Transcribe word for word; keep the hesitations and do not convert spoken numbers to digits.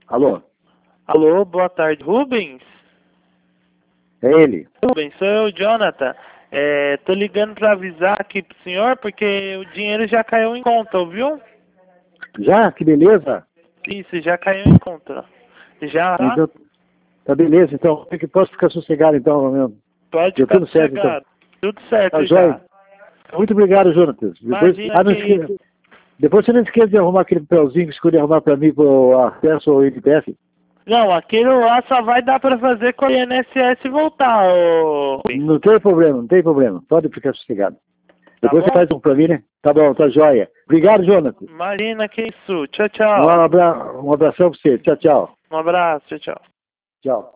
Alô? Alô, boa tarde, Rubens? É ele. Rubens, sou eu, Jonathan. É, tô ligando para avisar aqui pro senhor porque o dinheiro já caiu em conta, viu? Já? Que beleza. Isso, já caiu em conta. Já, tá? Então, tá beleza, então. Eu que posso ficar sossegado, então, meu. Pode Deu ficar tudo certo, então. sossegado. Tudo certo Tá já. jóia? Muito obrigado, Jonatas. Depois, Imagina ah, não que esqueça, depois você não esqueça de arrumar aquele papelzinho que escolhi arrumar para mim pro acesso ao N P S. Não, aquilo lá só vai dar para fazer quando o I N S S voltar, ô... Não tem problema, não tem problema. Pode ficar sossegado. Tá Depois você bom? faz um para mim, né? Tá bom, tá jóia. Obrigado, Jonatas. Imagina que isso. Tchau, Um, tchau. abra... um abração para você. Tchau, tchau. Um abraço, tchau, tchau. Tchau.